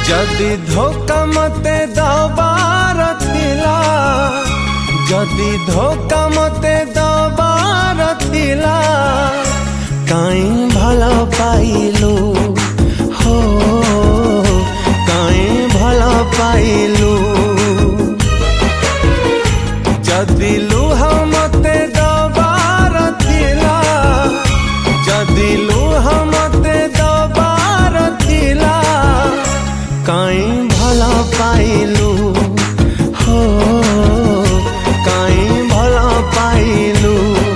जदि धोखा मते दबार थिला, जदि धोखा मते दबार थिला, काई भल पाइलु हो, काई भल पाइलु। जदि लुह मते दबार थिला, जदि लुह मते दबार थिला, काई भल पाइलु हो, काई भल पाइलु।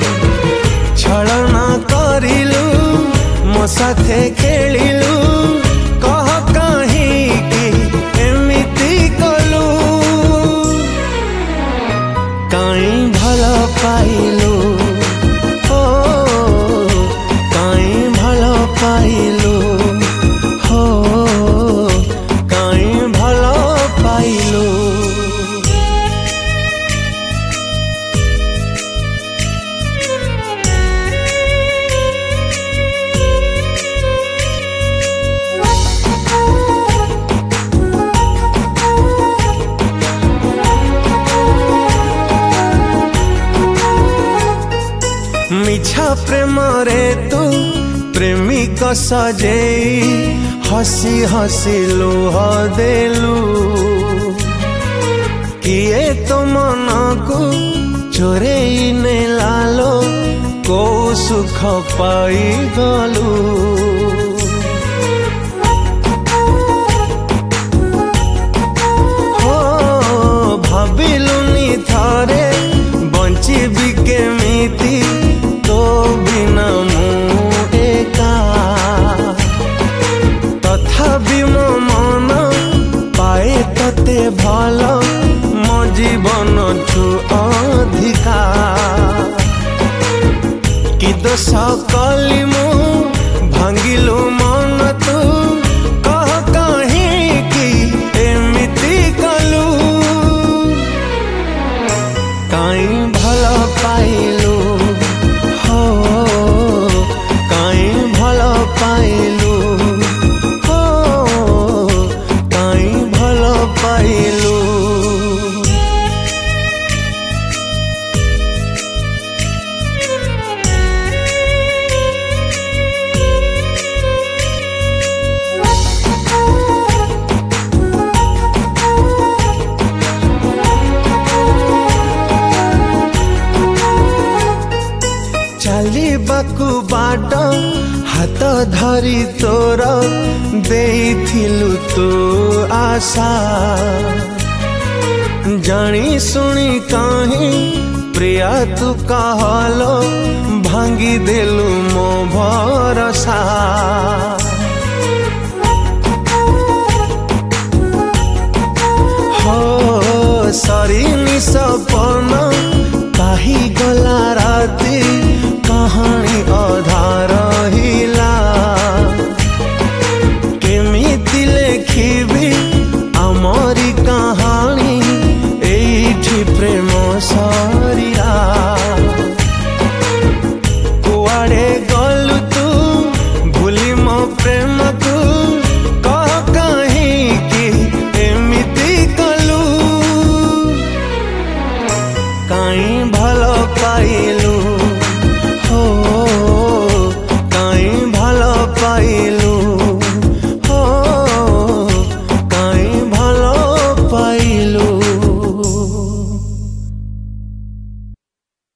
छलना करिलु मो साथे खेलिलु, कह काहींकि एमिति कलु। काई भल पाइलु हो, काई भल पाइलु हो, काई भल पाइलु। मिछा प्रेम रे तू प्रेमिक सजेई, हसी हसी लुह देलु। किए तो मन को चोरेई नेलालो, को सुख पाई गलु। हो भाबिलुनी थारे बंचिबी केमिति, तो बिना मु एका। तथापि मो मन पाए तते भल, मो जीवन ठु अधिका। कि दोष कली मु भांगिलु मन तू, कह काहींकि एमिति कलु। काई भल पाइलु हो, काई भल पाइलु हो, काई भल पाइलु। चालिबाकु बाट हाथ धरी तोर देइथिलु तो आशा। जानी सुनी काहीं प्रिया तू कहलो, भांगी देलु मो भरसा। हो सरीनी सपन पाही गला